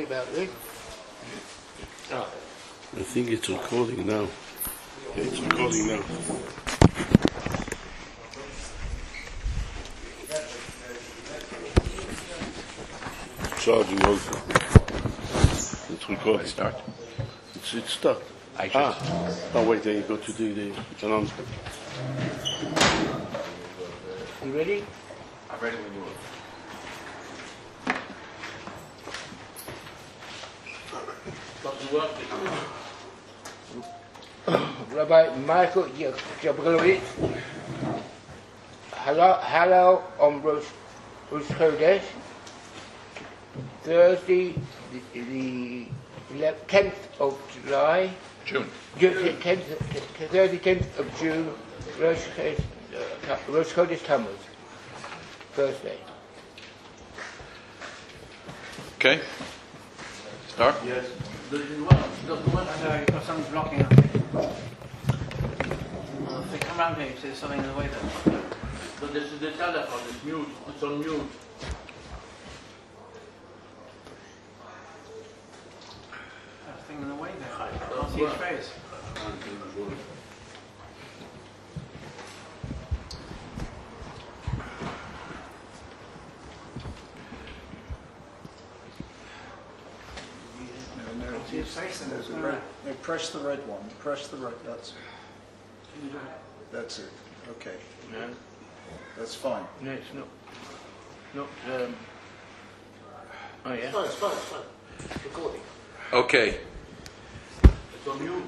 about this. Oh. I think it's recording now. Yeah, it's recording now. Charging also. It's recording. Start. It's stuck. Oh wait, there you go to the announcement. You ready? I'm ready when you are. Rabbi Michael Jablowitz, Hallel on Rosh Chodesh, Thursday, the 10th of July, June. Thursday, 10th of June, Rosh Chodesh Tammuz, Thursday. Okay. Start. Yes. Does it work? No, you've got something blocking up. If they come round here, you see there's something in the way there. But this is the telephone, it's mute, it's on mute. There's a thing in the way there. I can't see his face. See his face and there's a red. No, press the red one. Press the red. That's it. Okay. No, That's fine. no, it's not. Oh yeah. It's fine. Recording. Okay. It's on mute.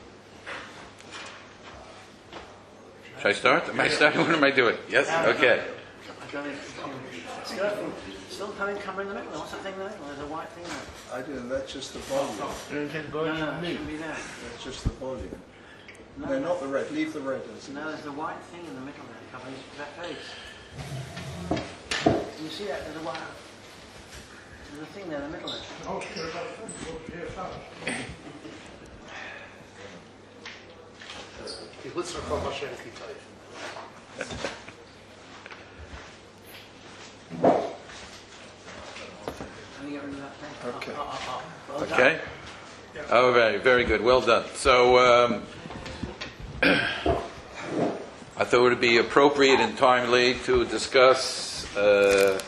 Should I start? Am I starting? What am I doing? Yes? Okay. I don't know if it's still coming in the middle. What's that thing there? There's a white thing there. I do. That's just the volume. No, it shouldn't be there. That's just the volume. No, not the red. Leave the red as it No, is. there's a white thing in the middle there covering that face. Can you see that? There's a thing there in the middle there. Ich will es noch mal schön geteilt. Can you get rid of that thing? Okay. Well done. Okay. Oh, very good. Well done. So, I thought it would be appropriate and timely to discuss the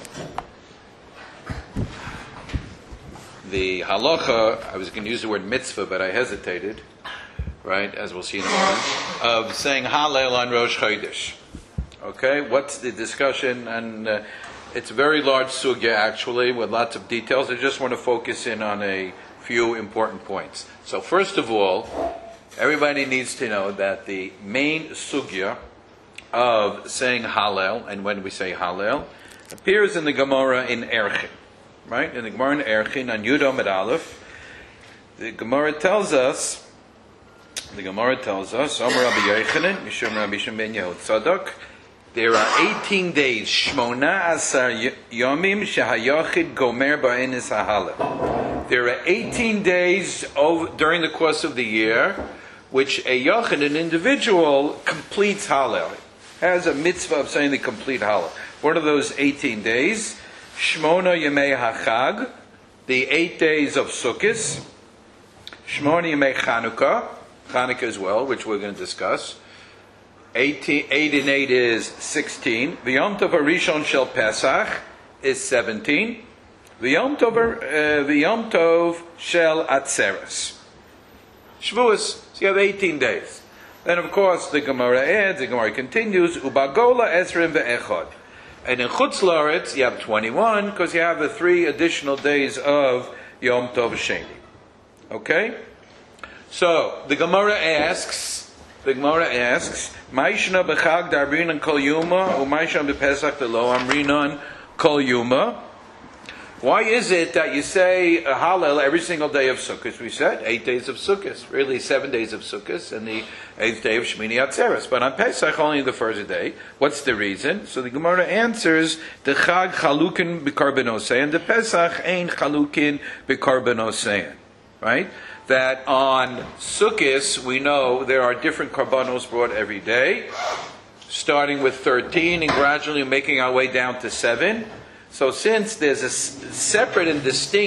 halacha. I was going to use the word mitzvah, but I hesitated, right, as we'll see in a moment, of saying Hallel on Rosh Chodesh. Okay, what's the discussion? And it's a very large sugya, actually, with lots of details. I just want to focus in on a few important points. So first of all, everybody needs to know that the main sugya of saying Hallel, and when we say Hallel, appears in the Gemara in Erchin. Right? In the Gemara in Erchin, on Yud Amud Aleph, the Gemara tells us, Amar Rabbi Yochanan, Mishum Rabbi Shimon ben Yehotzadok, there are 18 days, Shmona Asar Yomim Shehayachid Gomer Ba'enis HaHalel. There are 18 days during the course of the year which a Yachid, an individual, completes Hallel. Has a mitzvah of saying the complete Hallel. What are those 18 days? Shmona Yemei HaChag, the 8 days of Sukkot. Shmona Yemei Chanukah as well, which we're going to discuss. 8 and 8 is 16. The Yom Tov Harishon Shel Pesach is 17. The Yom Tov Shel Atzeres. Shavuos. So you have 18 days. Then of course the Gemara adds, the Gemara continues, Ubagola Esrim Ve'echad. And in Chutz La'aretz you have 21, because you have the 3 additional days of Yom Tov Sheni. Okay? So the Gemara asks, Ma'ishna b'chag d'arbinan kol yuma, u'ma'ishna b'pesach d'lo amrinan kol yuma. Why is it that you say Hallel every single day of Sukkot? We said 8 days of Sukkot, really 7 days of Sukkot, and the 8th day of Shmini Atzeres. But on Pesach only the first day. What's the reason? So the Gemara answers, the Chag chalukin b'karbanosei, and the Pesach ain't chalukin b'karbanosei. Right? That on Sukkot, we know there are different karbanos brought every day, starting with 13 and gradually making our way down to 7. So since there's a separate and distinct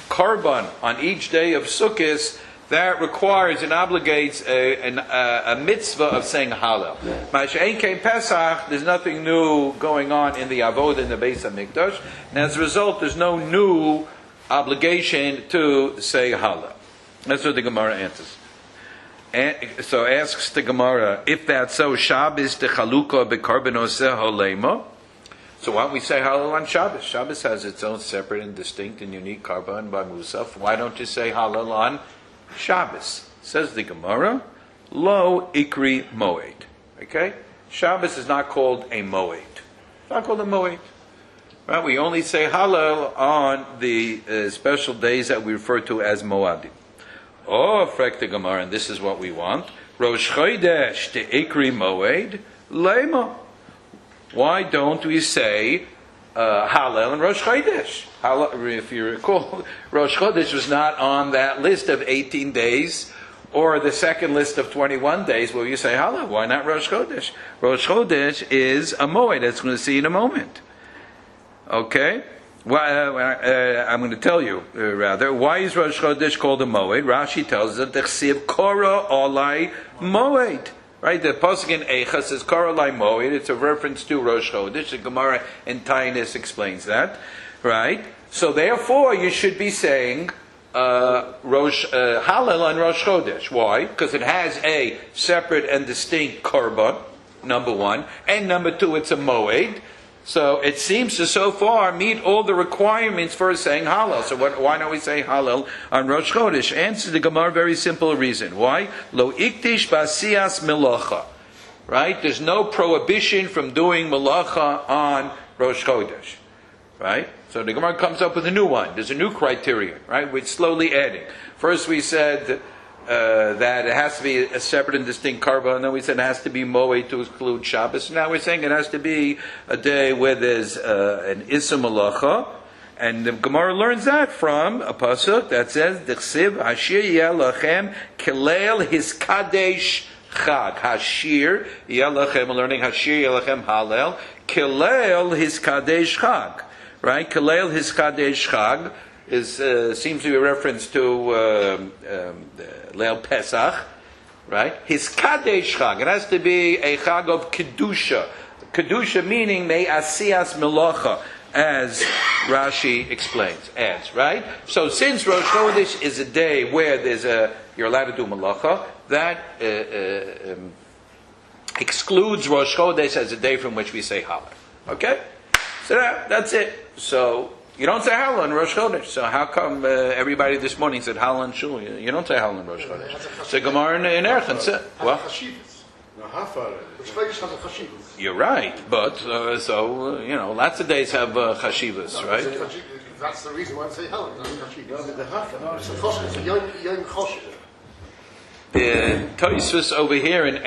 korban on each day of Sukkot, that requires and obligates a mitzvah of saying Hallel. Ma'ashe'en kein Pesach, there's nothing new going on in the Avodah in the Beis HaMikdash, and as a result, there's no new obligation to say Hallel. That's what the Gemara answers. And so asks the Gemara, if that's so, Shabbos the Chalukah bekarbanoseh holema. So why don't we say Hallel on Shabbos? Shabbos has its own separate and distinct and unique karban by Musaf. Why don't you say Hallel on Shabbos? Says the Gemara, Lo Ikri Moed. Okay? Shabbos is not called a Moed. It's not called a Moed. Right? We only say Hallel on the special days that we refer to as Moadim. Oh, frek the Gemara, and this is what we want. Rosh Chodesh to Ikri Moed, Lema. Why don't we say Hallel and Rosh Chodesh? If you recall, Rosh Chodesh was not on that list of 18 days or the second list of 21 days where you say Hallel. Why not Rosh Chodesh? Rosh Chodesh is a Moed, as we're going to see in a moment. Okay? Well, I'm going to tell you, rather. Why is Rosh Chodesh called a Moed? Rashi tells us that Chsiv Korah Olai Moed. Right, the pasuk in Eicha says Korah Olai Moed. It's a reference to Rosh Chodesh. The Gemara in Tainus explains that. Right? So therefore, you should be saying Hallel on Rosh Chodesh. Why? Because it has a separate and distinct korban, number one, and number two, it's a Moed. So it seems to so far meet all the requirements for saying Hallel. So why don't we say Hallel on Rosh Chodesh? Answer the Gemara, very simple reason. Why? Lo iktish basias melacha. Right? There's no prohibition from doing melacha on Rosh Chodesh. Right? So the Gemara comes up with a new one. There's a new criterion. Right? We're slowly adding. First we said that it has to be a separate and distinct karban, and then we said it has to be moed to exclude Shabbos. Now we're saying it has to be a day where there's an issa malacha, and the Gemara learns that from a pasuk that says, "Dechsiv hashir yelachem kileil hiskadesh chag." Hashir yelachem, learning hashir yelachem halel kileil hiskadesh chag. Right, kileil hiskadesh chag seems to be a reference to Leil Pesach, right? His Kadesh Chag. It has to be a Chag of Kedusha. Kedusha meaning May Asiyas Melacha, as Rashi explains, adds, right? So since Rosh Chodesh is a day where you're allowed to do Melacha, that excludes Rosh Chodesh as a day from which we say Hallel. Okay? So that's it. So you don't say Hallel on Rosh Chodesh. So how come everybody this morning said Hallel on Shul? You don't say Hallel on Rosh Chodesh. So Gemara in Erchen said, what? You're right, but lots of days have chashivas, right? That's the reason why I say Hallel. Tosfos over here in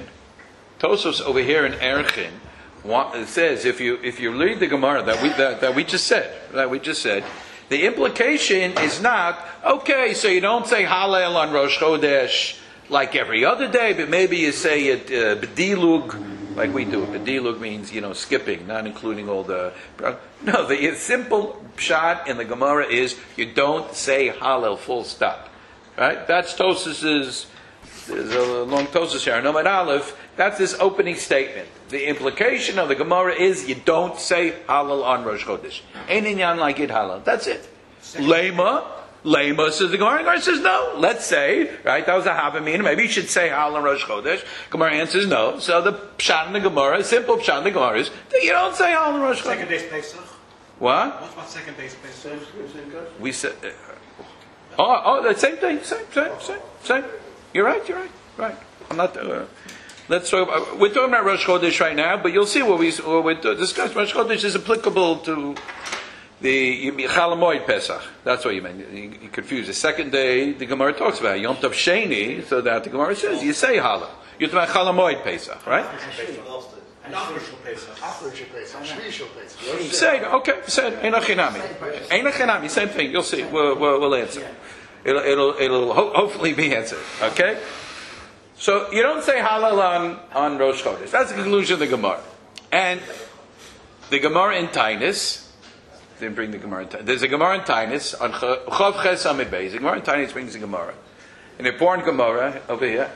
Erchen, it says if you read the Gemara that we just said, the implication is not okay. So you don't say Hallel on Rosh Chodesh like every other day, but maybe you say it b'dilug like we do. B'dilug means skipping, not including all the. No, the simple pshat in the Gemara is you don't say Hallel full stop. Right? That's Tosfos's. There's a long Tosfos here. No, but Aleph. That's this opening statement. The implication of the Gemara is you don't say Hallel on Rosh Chodesh. Ain't inyan like it Hallel. That's it. Lema says the Gemara. The Gemara says no. Let's say, right, that was a Havamina. Maybe you should say Hallel on Rosh Chodesh. Gemara answers no. So the pshat in the Gemara, simple pshat in the Gemara is that you don't say Hallel on Rosh Chodesh. Second day's Pesach. What? What's my second day's Pesach? We said, the same thing. Same. You're right. I'm not. Let's talk. We're talking about Rosh Chodesh right now, but you'll see what we're discussing. Rosh Chodesh is applicable to the Chol Hamoed Pesach. That's what you meant. You confuse the second day. The Gemara talks about Yom Tov Sheni, so that the Gemara says you say Hallel. You're talking about Chol Hamoed Pesach, right? Say okay. Say Einachinami. Same thing. You'll see. We'll answer. It'll hopefully be answered. Okay. So you don't say Hallel on Rosh Chodesh. That's the conclusion of the Gemara. And the Gemara in Tainus Didn't bring the Gemara in Tainis. There's a Gemara in Tainis on Chav Ches Amid Beis. The Gemara in Tainis brings a Gemara. An important Gemara over here.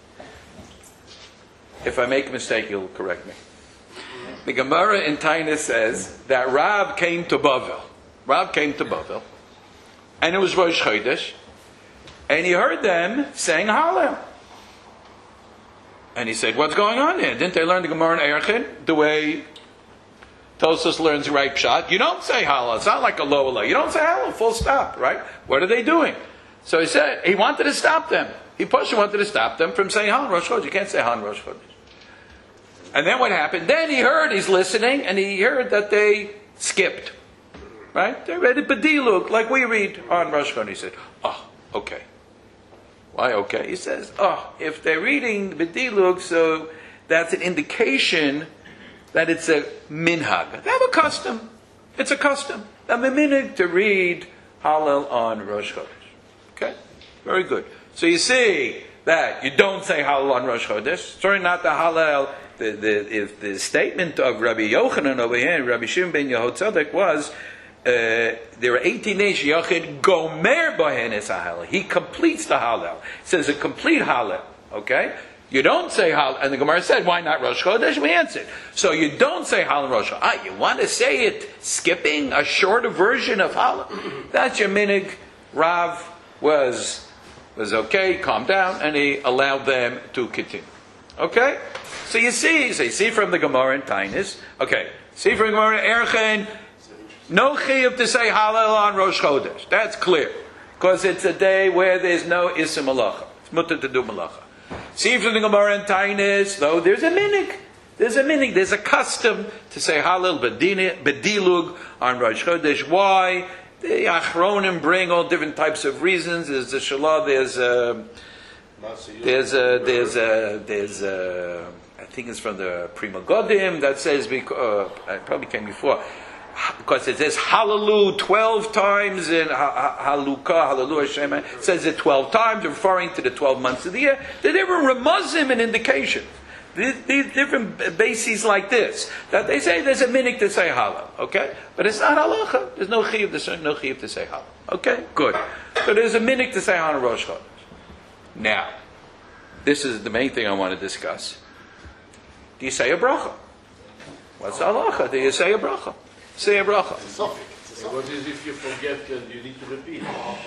If I make a mistake, you'll correct me. The Gemara in Tainis says that Rav came to Bavel. Rav came to Bavel, and it was Rosh Chodesh, and he heard them saying Hallel. And he said, "What's going on here? Didn't they learn the Gemara in Erchin the way Tosfos learns right pshat? You don't say Hallel. It's not like a low. You don't say Hallel. Full stop. Right? What are they doing?" So he said he wanted to stop them. He wanted to stop them from saying Hallel Rosh Chodesh. You can't say Hallel Rosh Chodesh. And then what happened? Then he's listening, and he heard that they skipped. Right? They read it Bedilug, like we read on Rosh Chodesh. He said, "Oh, okay." Why okay? He says, "Oh, if they're reading Bedilug, so that's an indication that it's a minhag. They have a custom. It's a custom. They have a minhag to read Hallel on Rosh Chodesh." Okay? Very good. So you see that you don't say Hallel on Rosh Chodesh. Sorry, not the Hallel. The statement of Rabbi Yochanan over here, Rabbi Shimon ben Yehotzadek, was there are 18 days Yochid Gomer Bohen es Hallel. He completes the Hallel. It says a complete Hallel. Okay? You don't say Hallel, and the Gemara said, why not Rosh Chodesh? We answered. So you don't say Hallel Rosh Chodesh. You want to say it skipping a shorter version of Hallel? That's your minig. Rav was okay, calmed down, and he allowed them to continue. Okay? So you see from the Gemara in Tainis, okay, see from the Gemara in Erchin, no chiyuv to say Hallel on Rosh Chodesh. That's clear. Because it's a day where there's no Issa Malacha. It's mutter to do Malacha. See from the Gemara in Tainis, though, there's a minig. There's a custom to say Hallel Bedilug on Rosh Chodesh. Why? The Achronim bring all different types of reasons. There's the Shalah, there's I think it's from the Prima Godim that says, it probably came before, because it says Hallelu 12 times in Hallelu Hashem. It says it 12 times, referring to the 12 months of the year. That they were Ramazim an indication. These different bases like this, that they say there's a minhag to say Hallel, okay? But it's not halacha. There's no chiyuv to say Hallel. Okay, good. So there's a minhag to say Hallel Rosh Chodesh. Now, this is the main thing I want to discuss. Do you say a bracha? What's the halacha? Do you say a bracha? Say a bracha. What is if you forget and you need to repeat?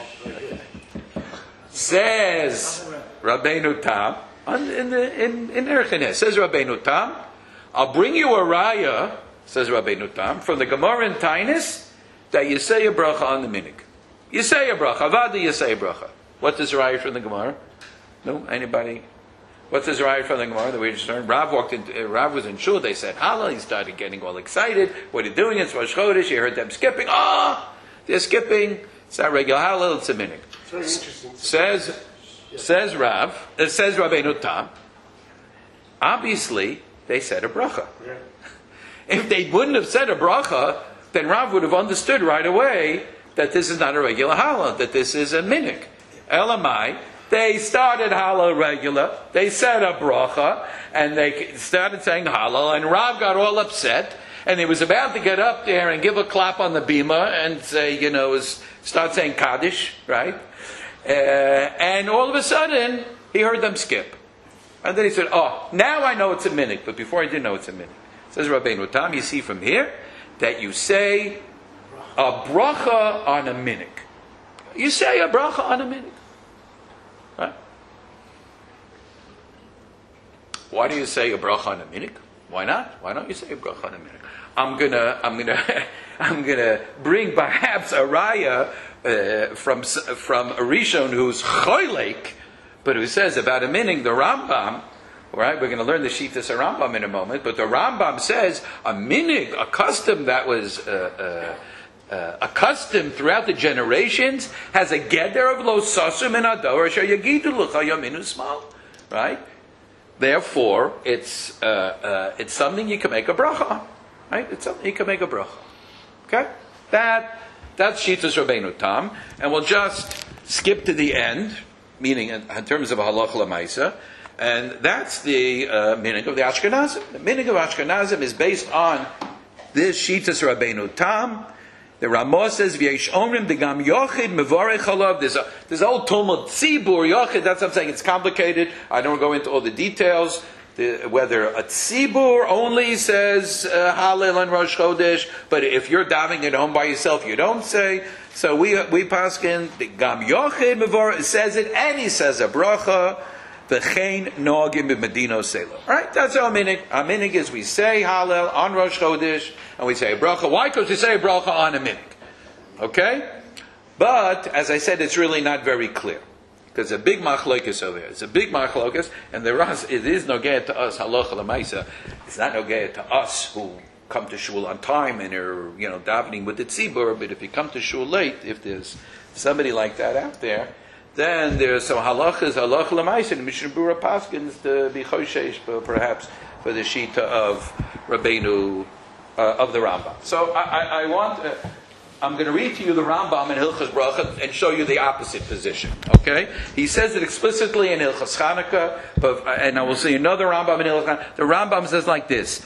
Says Rabbeinu Tam in Erchin. Says Rabbeinu Tam, I'll bring you a raya, says Rabbeinu Tam, from the Gemara in Tainis, that you say a bracha on the minig. You say a bracha. Avada, you say a bracha. What does raya from the Gemara? No? Anybody? What's his raya from the Gemara that we just learned? Rav was in shul. They said Hallel. He started getting all excited. What are you doing? It's Rosh Chodesh. He heard them skipping. They're skipping. It's not regular Hallel. It's a minhag. Very interesting. Says Rabbeinu Tam. Obviously, they said a bracha. Yeah. If they wouldn't have said a bracha, then Rav would have understood right away that this is not a regular Hallel. That this is a minhag. Elamai. They started Hallel regular. They said a bracha, and they started saying Hallel, and Rav got all upset, and he was about to get up there and give a clap on the bima and say, start saying Kaddish, right? And all of a sudden, he heard them skip. And then he said, now I know it's a minhag, but before I didn't know it's a minhag. Says Rabbeinu Tam, you see from here, that you say a bracha on a minhag. You say a bracha on a minhag. Right? Why do you say a bracha on a minhag? Why not? Why don't you say a bracha on a minhag? I'm gonna bring perhaps a raya from a Rishon who's choylek, but who says about a minhag, the Rambam. All right, we're going to learn the Shittas Rambam in a moment, but the Rambam says a minhag, a custom that was accustomed throughout the generations, has a geder of lo sasum and ador asher yagidu l'cha yaminu smal. Right? Therefore, it's something you can make a bracha on. Right? It's something you can make a bracha. Okay? That's Shittas Rabbeinu Tam, and we'll just skip to the end, meaning in terms of halacha l'maisa, and that's the minhag of the Ashkenazim. The minhag of Ashkenazim is based on this Shittas Rabbeinu Tam. The Ramah says, "V'yesh omrim degam yochid mevarech alav." There's a whole Talmud tzibur yochid. That's what I'm saying. It's complicated. I don't go into all the details. Whether a tzibur only says Hallel on Rosh Chodesh, but if you're davening at home by yourself, you don't say. So we paskin degam yochid mevarech says it, and he says a bracha. V'chein noagim b'medino selo. All right, that's our minig. Our minig is we say Hallel on Rosh Chodesh and we say a bracha. Why? Because we say a bracha on a minig. Okay, but as I said, it's really not very clear because a big machlokes over here. It's a big machlokes, and it is nogea to us halacha l'maisa. It's not nogea to us who come to shul on time and are davening with the tzibur. But if you come to shul late, if there's somebody like that out there, then there's some halachas, halacha l'maisa, and Mishnah Berurah paskins to be choshesh, perhaps for the shita of Rabbeinu of the Rambam. So I'm going to read to you the Rambam in Hilchas Bracha and show you the opposite position. Okay, he says it explicitly in Hilchas Chanukah, and I will see another Rambam in Hilchas Chanukah. The Rambam says like this.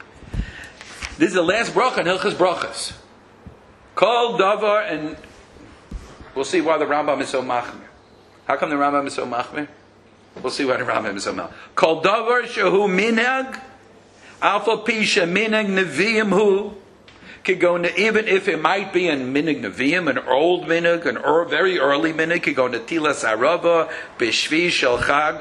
This is the last bracha in Hilchas Brachas. Kol davar, and we'll see why the Rambam is so machmir. How come the Rambam is so machmir? We'll see why the Rambam is so machmir. Kol davar shehu minhag, alpha pisha minhag neviim hu, could go into, even if it might be in minhag neviim, an old minhag, very early minhag, could go into tilas arava, b'shvi shel chag.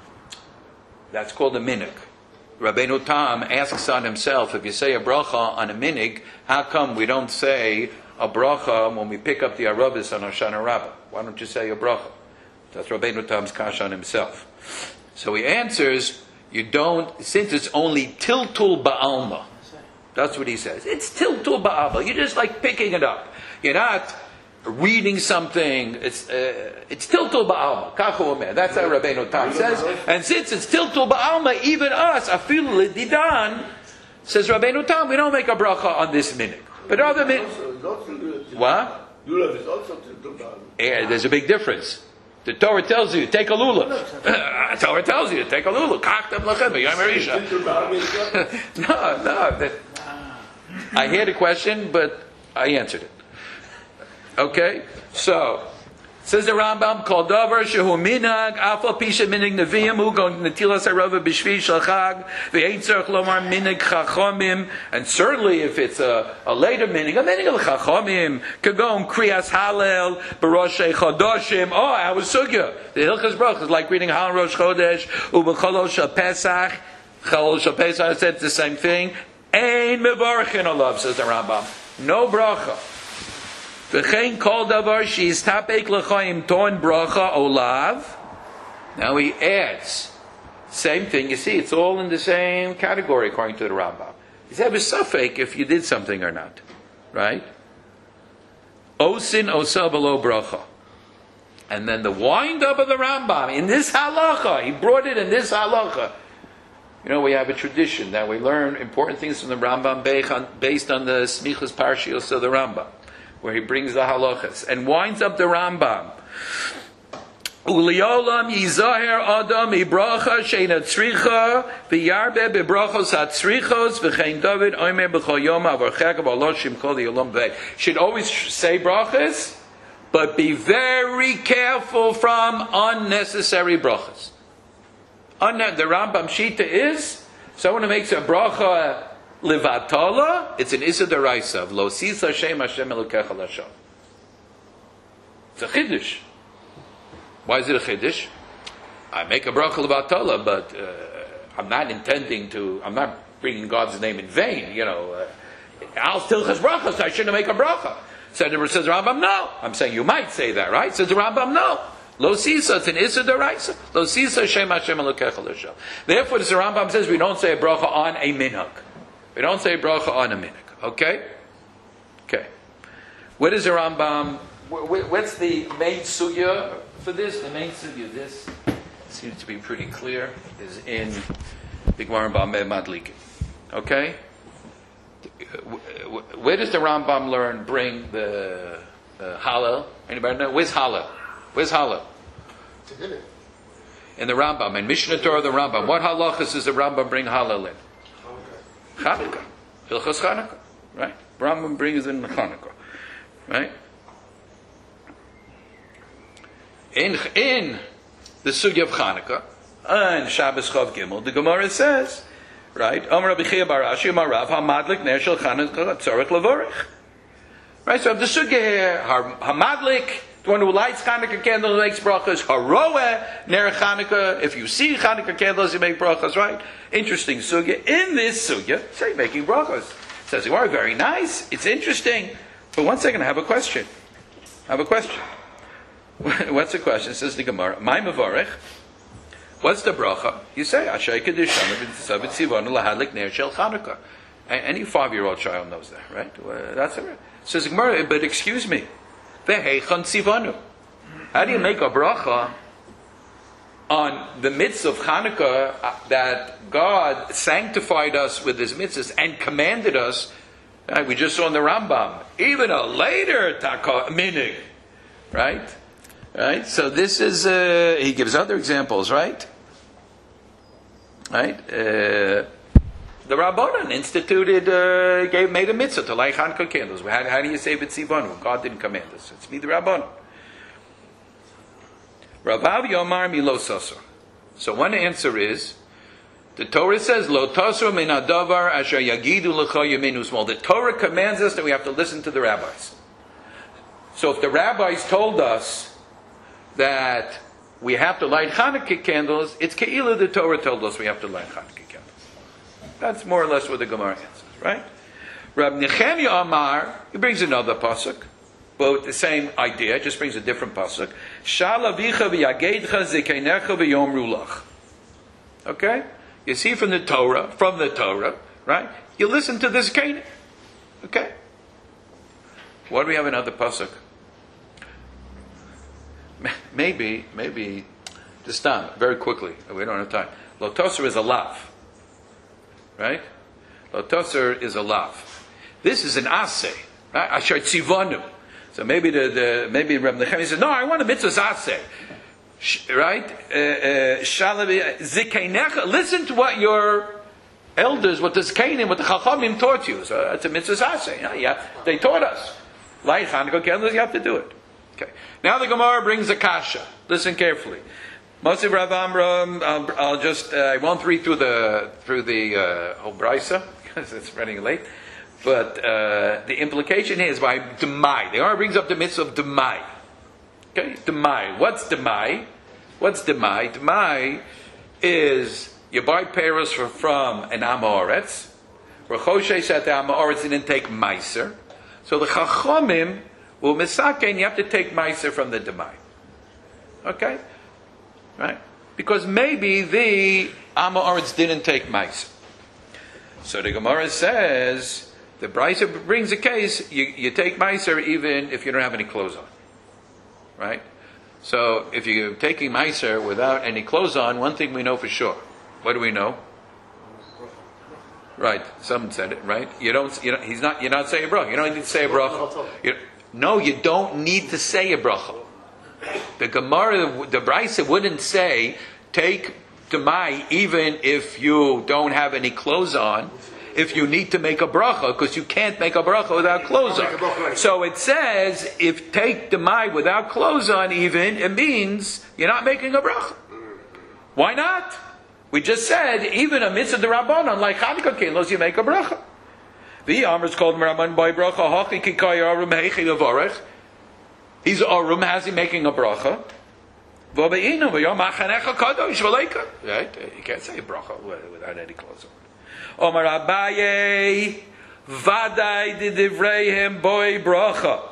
That's called a minhag. Rabbeinu Tam asks on himself, if you say a bracha on a minhag, how come we don't say a bracha when we pick up the Arabis on Hoshana Rabbah? Why don't you say a bracha? That's Rabbeinu Tam's kasha on himself. So he answers, you don't, since it's only tiltul ba'alma. That's what he says. It's tiltul ba'alma. You're just like picking it up. You're not reading something. It's tiltul ba'alma. Kachu omer. That's how Rabbeinu Tam says. And since it's tiltul ba'alma, even us, afilu l'didan, says Rabbeinu Tam, we don't make a bracha on this minhag. But other what? Lulav is also there's a big difference. The Torah tells you, take a lulav. The Torah tells you, take a lulav. Kachtem lachem b'yom harisha. No. I hear the question, but I answered it. Okay? So, says the Rambam, Kol davar shehu minhag, afal pisha minhag neviim, hu go netilas harava b'shvi shel chag, v'ein tzarich lomar minhag chachomim, and certainly if it's a later minhag, a minhag of chachomim, could go on kriyas halel, b'roshei chodoshim. Oh, I was sugya. The Hilchas Bracha is like reading Halel Rosh Chodesh, u'b'cholol shel Pesach, cholol shel Pesach said the same thing. Ein mevarchin olav, says the Rambam. No bracha. V'chein kol davar she's tapek l'chaim ton bracha olav. Now he adds, same thing. You see, it's all in the same category according to the Rambam. He said, "B'safek if you did something or not, right?" Osin osa below bracha, and then the wind up of the Rambam in this halacha. He brought it in this halacha. We have a tradition that we learn important things from the Rambam based on the Smichas Parshios of the Rambam, where he brings the halachas and winds up the Rambam. Uliolam yizaher adam ibracha sheina tzricha v'yarbe bebrachos hatzrichos v'chein David omer b'chol yom avarchek v'aloshim kol yolam v'ed. Should always say brachas, but be very careful from unnecessary brachas. The Rambam Shita is, someone who makes a bracha Levatala, it's an Issa Deraisa of Lo Sisa Hashem Hashem Elokecha Lashon. It's a Chiddush. Why is it a Chiddush? I make a bracha Levatala, but I'm not bringing God's name in vain, I'll still has brachas, so I shouldn't make a bracha. Says the Rambam, no. I'm saying you might say that, right? Says the Rambam, no. Lo sisa, it's an issa deraisa. Lo sisa, Shem Hashem Elokecha L'Shem. Therefore, the Rambam says we don't say a bracha on a minhag. We don't say a bracha on a minhag. Okay? Okay. What is the Rambam? What's the main sugya for this? The main sugya, this seems to be pretty clear, is in the Gemara Bameh Madlikin. Okay? Where does the Rambam bring the Hallel? Anybody know? Where's Hallel? Where's Hallel? In the Rambam, in Mishnah Torah, the Rambam. What halachas does the Rambam bring Hallel in? Chanukah. Hilchos Chanukah. Right? Rambam brings in Chanukah. Right? In the sugya of Chanukah, and Shabbos Chav Gimel, the Gemara says, right? Amar Rabbi Chia bar Ashi, Amar Rav, Hamadlik ner shel Chanukah tzarich levorich. Right? So the sugya here, Hamadlik, the one who lights Chanukah candles makes brachas. Haroeh ner Chanukah. If you see Chanukah candles, you make brachas. Right? Interesting sugya. In this sugya, say making brachas. Says you are very nice. It's interesting. But 1 second, I have a question. What's the question? Says the Gemara. My mavarech. What's the bracha? You say Ashay Kedishana b'Tzavet Tzivanu lahadlik ner shel Chanukah. Any 5-year-old child knows that, right? That's it. Says the Gemara. But excuse me. Ve'heichan tzivanu. How do you make a bracha on the mitzvah of Chanukah that God sanctified us with His mitzvahs and commanded us? We just saw in the Rambam, even a later minig, right? Right. So this is he gives other examples, right? Right. The Rabbanan instituted, made a mitzvah to light Chanukah candles. How do you say B'tzivanu? God didn't command us. It's me, the Rabbanan. Ravav Yomar Milo Sasor. So one answer is, the Torah says, Lo Tasor Min Hadavar Asher Yagidu L'cha Yeminu Small. The Torah commands us that we have to listen to the rabbis. So if the rabbis told us that we have to light Chanukah candles, it's Ke'ilah the Torah told us we have to light Chanukah candles. That's more or less what the Gemara answers, right? Rab Nechemia Amar, he brings another pasuk, both the same idea, just brings a different pasuk. Shalavicha v'yagedcha zekeinecha v'yomru lach. Okay? You see from the Torah, right? You listen to this Canaan. Okay? What do we have another pasuk? Maybe, just stop very quickly. We don't have time. Lotoser is a lav. Right? Lotoser is a lav. This is an aseh. Right? Asher tzivanu. So maybe maybe Reb Nechemia says, no, I want a mitzvah aseh. Right? Listen to what your elders, what the Zkanim, what the Chachamim taught you. So it's a mitzvah aseh. Yeah, they taught us. Light Chanukah candles, you have to do it. Okay. Now the Gemara brings a kasha. Listen carefully. Moshe Rav Amram. I won't read through the whole brisa because it's running late. But the implication here is by demai. The Gemara brings up the mitzvah of demai. Okay, demai. What's demai? Demai is you buy peros from an Amoretz. Rechoshe said the Amoretz didn't take meiser, so the Chachamim will misaken. You have to take meiser from the demai. Okay, right? Because maybe the Amoretz didn't take meiser. So the Gemara says the Brisa brings a case. You take meiser even if you don't have any clothes on. Right? So if you're taking meiser without any clothes on, one thing we know for sure. What do we know? Right. Someone said it, right? You're not saying a bracha. You don't need to say a bracha. You don't need to say a bracha. The Gemara, the Brisa wouldn't say, take demai even if you don't have any clothes on, if you need to make a bracha, because you can't make a bracha without clothes on. So it says, if take demai without clothes on even, it means you're not making a bracha. Why not? We just said, even a mitzvah d'Rabbanan, like Chanukah candles, you make a bracha. The Amr's called Rabban by bracha, hachi kikay arum heichi levarech. He's arum, how's he making a bracha? Right? You can't say a bracha without any clothes on. Omar Abaye, Vadai di Divreihem boy bracha.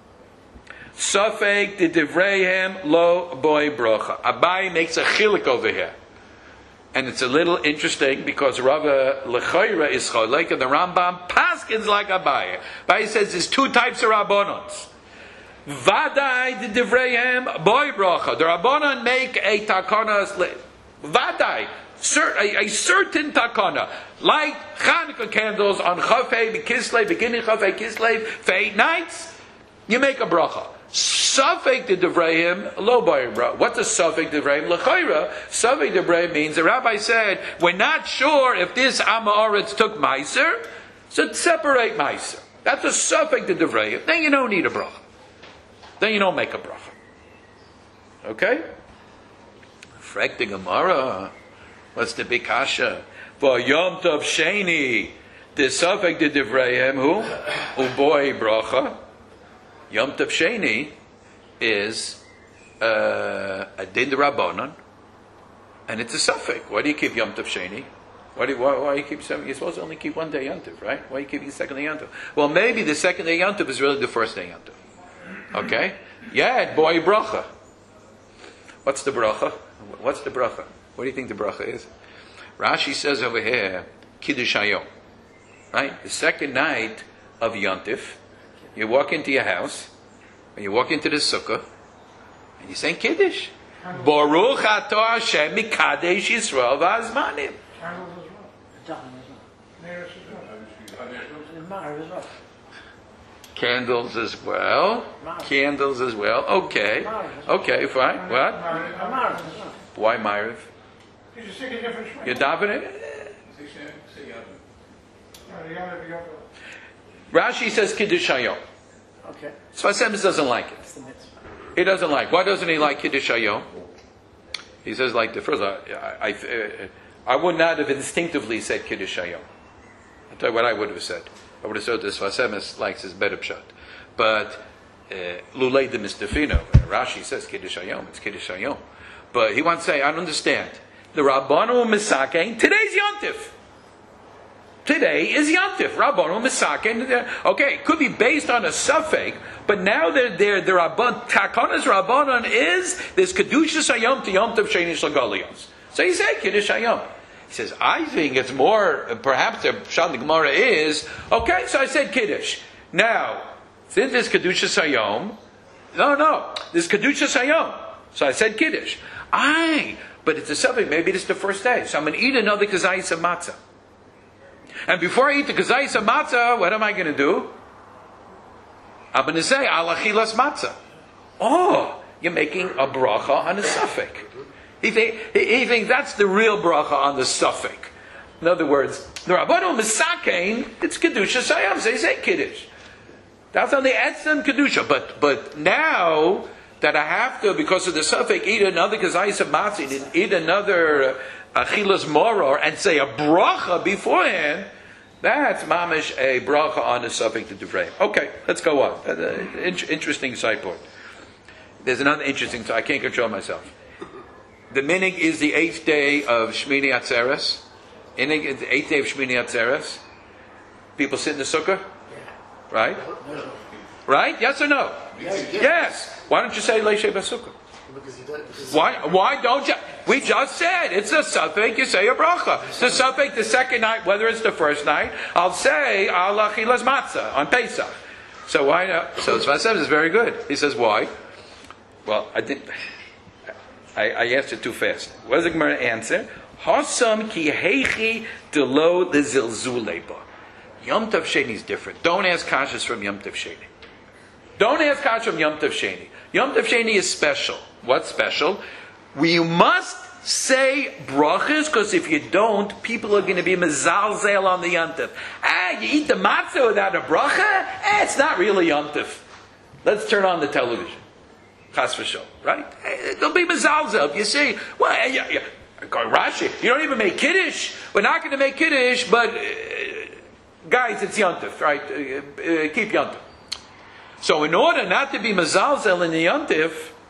Safek di Divreihem lo boy bracha. Abaye makes a chilik over here. And it's a little interesting because Rava Lechoira is cholek and the Rambam paskins like Abaye. Abaye says there's two types of Rabbanons. Vadai di Divreihem boy bracha. The Rabbanon make a takana Vadai. A certain takana, like Chanukah candles on Chafei Kislev, beginning Chafei Kislev for 8 nights, you make a bracha. Safek de Devrayim, lo bayim bracha. What's a Safek de Devrayim? L'chayra, Safek de Devrayim means the rabbi said, we're not sure if this Amoretz took Meiser, so separate Meiser. That's a suffix to Devrayim. Then you don't need a bracha. Then you don't make a bracha. Okay? Frek the Gemara. What's the big kasha? For Yom Tov Sheni, the suffix to Devrayim, who? Uboy bracha. Yom Tov Sheni is a din Rabbanon, and it's a suffix. Why do you keep Yom Tov Sheni? Why you keep 7? You're supposed to only keep one day Yom Tov, right? Why are you keeping the second day Yom Tov? Well, maybe the second day Yom Tov is really the first day Yom Tov. Okay? Yeah, boy bracha. What's the bracha? What's the bracha? What do you think the bracha is? Rashi says over here, Kiddush Hayom. Right? The second night of Yom Tov, you walk into your house, and you walk into the sukkah, and you say Kiddush. Baruch atah Hashem mikadesh Yisrael v'azmanim. Candles as well. Candles as well. Okay. Okay, fine. What? Why Ma'ariv? You're davening? Rashi says Kiddush Hayom. Okay. Sfas Emes doesn't like it. He doesn't like. Why doesn't he like Kiddush Hayom? He says like the first. I would not have instinctively said Kiddush Hayom. I'll tell you what I would have said. I would have said this Sfas Emes likes his better pshat. But Lulei de Mistafino, Rashi says Kiddush Hayom. It's Kiddush Hayom. But he wants to say, I don't understand. The Rabbanu Misakein, today's Yontif. Today is Yontif. Rabbanu Misakein. Okay, it could be based on a suffix, but now the Rabban, Takonas Rabbanon is, there's Kedushas Hayom to Yom Tov Sheni Shlagalios. So he said Kiddush Hayom. He says, I think it's more, perhaps the Pshat the Gemara is, okay, so I said Kiddush. Now, since there's Kedushas Hayom, no, there's Kedushas Hayom. So I said Kiddush. But it's a suffix, maybe it's the first day. So I'm going to eat another kazayis of matzah. And before I eat the kazayis of matzah, what am I going to do? I'm going to say, alachilas matzah. Oh, you're making a bracha on a suffix. He thinks that's the real bracha on the suffix. In other words, the Rabbanu Misakein, it's Kedusha Sayam, so he say Kiddush. That's on the Etzem Kedusha. But now that I have to, because of the suffix, eat another kazayis of matzah, eat another achilas moror, and say a bracha beforehand, that's mamish a bracha on the suffix to Devrayim. Okay, let's go on. Interesting side point. There's another interesting, I can't control myself. The minig is the 8th day of Shmini Atzeres. In the 8th day of Shmini Atzeres, people sit in the sukkah, right? Right? Yes or no? Yes. Why don't you say Leishei Basukkah? Why don't you? We just said it's a suffix. You say a bracha. It's a suffix the second night, whether it's the first night. I'll say Al Achilas Matzah on Pesach. So why not? So Sfas Emes is very good. He says why? Well, I asked it too fast. What does the Gemara answer? Hasam ki heichi delo the zilzuleba. Yom Tov Sheni is different. Don't ask kashas from Yom Tov Sheni. Don't ask kashas from Yom Tov Sheni. Yom Tov Sheni is special. What's special? We must say brachas, because if you don't, people are going to be mezalzel on the Yom Tov. You eat the matzah without a bracha? it's not really Yom Tov. Let's turn on the television. Chas v'shol, right? They'll be mezalzel. If you say, well, Rashi, you don't even make Kiddush. We're not going to make Kiddush, but guys, it's Yom Tov, right? Keep Yom Tov. So in order not to be mezalzel in the Yom Tov,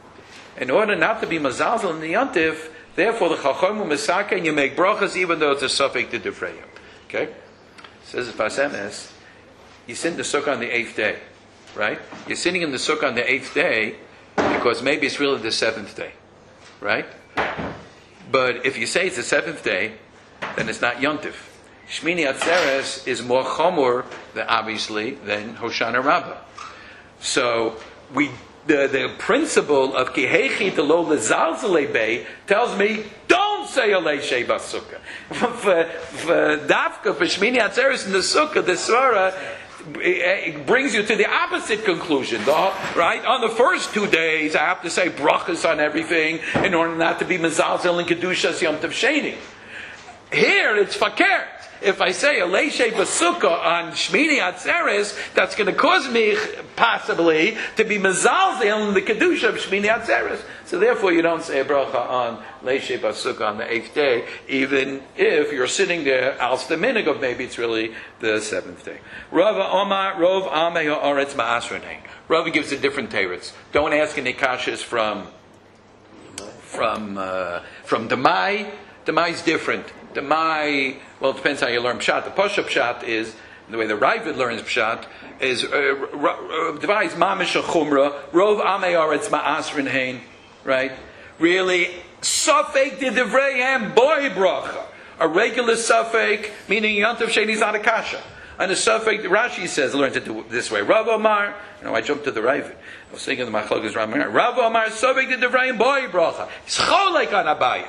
therefore the Chacham Misaka, and you make brachas even though it's a suffix to Devrayim. Okay? Says Sfas Emes, you sit in the sukkah on the 8th day, right? You're sitting in the sukkah on the 8th day because maybe it's really the 7th day, right? But if you say it's the 7th day, then it's not Yom Tov. Shmini Atzeres is more chomor, obviously, than Hoshana Rabbah. So the principle of kihechi to lo lezalzele bay tells me don't say alei shei basukah. For dafka for Shmini Atzeres in the sukkah, the svara it brings you to the opposite conclusion. Right? On the first 2 days, I have to say brachas on everything in order not to be mezalzel and kedushas Yom Tov Sheni. Here it's fakert. if I say a leishe basukkah on Shmini Atzeres, that's going to cause me possibly to be mezalzel in the kedusha of Shmini Atzeres. So therefore, you don't say a bracha on leishe basukkah on the 8th day, even if you're sitting there al minig of maybe it's really the 7th day. Rav Omar Rov Amei Haaretz Ma'asrein. Rav gives a different teretz. Don't ask any kashas from Demai. Demai is different. Demai, well, it depends how you learn Pshat. The Pasha Pshat is, the way the Ravid learns Pshat, is Demai is Mamish Chumra, Rov Amei Haaretz Ma'asrein Hein, right? Really, Safek de Devreihem Boy Bracha. A regular Safek, meaning Yontav Sheni is not a kasha. And a Safek, Rashi says, learned to do it this way. Rav Omar, I jumped to the Ravid. I was thinking the Machlokes Ramah. Rav Omar, Safek de Devreihem Boy Bracha. It's Cholek on Abaye.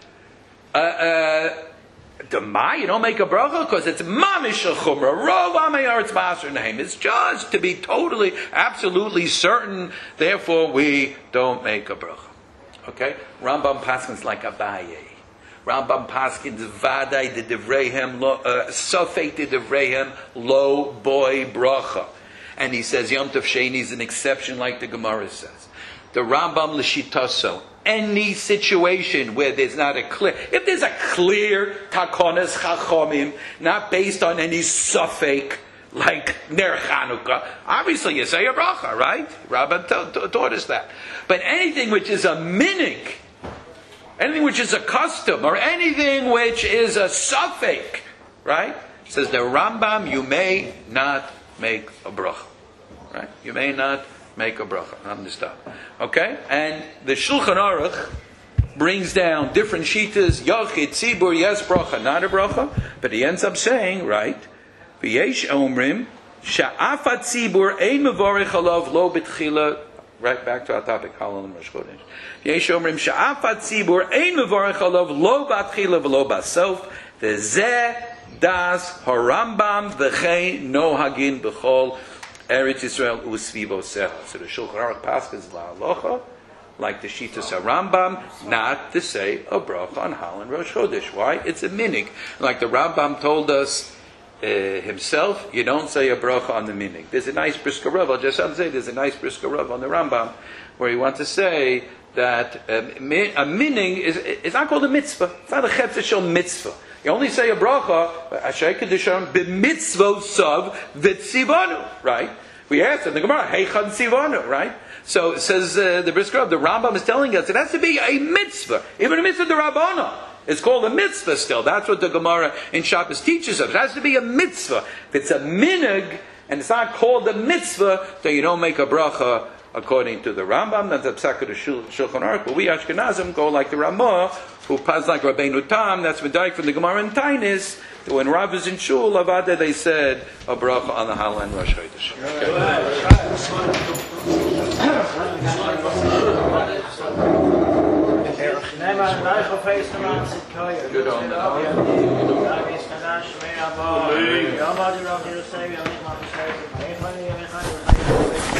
Demai, you don't make a bracha because it's mamish a chumrah. Rov Amei Haaretz Ma'asrein Hein. It's just to be totally, absolutely certain. Therefore, we don't make a bracha. Okay? Rambam paskins like Abaye. Rambam paskins vaday de devreihem sofek de devreihem lo boy bracha. And he says Yom Tov Sheni is an exception, like the Gemara says. The Rambam l'shitaso. Any situation where there's not a clear, if there's a clear takonas chachomim, not based on any suffix like Ner Chanukah, obviously you say a bracha, right? Rabban taught us that. But anything which is a minig, anything which is a custom, or anything which is a suffix, right? Says the Rambam, you may not make a bracha, right? You may not make a bracha. Understand? Okay? And the Shulchan Aruch brings down different shitas, Yachid, Tzibur, yes, bracha, not a bracha, but he ends up saying, right, V'yesh omrim, Sha'afat Tzibur, ein mevorech alav lo betchila, right back to our topic, Halal and Rosh Chodesh. V'yesh omrim, Sha'afat Tzibur, ein mevorech alav lo batchila v'lo basof, V'zeh das harambam v'chein nohagin b'chol Eretz Yisrael u'svivo secha. So the Shulchan Aruch paskins la'alocha, like the Shitas HaRambam, not to say a bracha on Hal and Rosh Chodesh. Why? It's a minig. Like the Rambam told us himself, you don't say a bracha on the minig. There's a nice Brisker Rav, I'll just say there's a nice Brisker Rav on the Rambam, where he wants to say that a minig is not called a mitzvah. It's not a chetzah mitzvah. You only say a bracha, Asher Kedishon b'mitzvot sav v'tzivanu, right? We asked in the Gemara, Heichad tzivanu, right? So it says the Brisker Rav, the Rambam is telling us it has to be a mitzvah, even a mitzvah d'Rabbana. It's called a mitzvah still. That's what the Gemara in Shabbos teaches us. It has to be a mitzvah. If it's a minig and it's not called a mitzvah, then you don't make a bracha according to the Rambam. That's a psak of the Shulchan Aruch. But we Ashkenazim go like the Ramah, who pass like Rabbeinu Tam. That's medayik from the Gemara in Tainis. When Rav is in Shul, Avada, they said a bracha on the Hal and Rosh Chodesh. Good on that.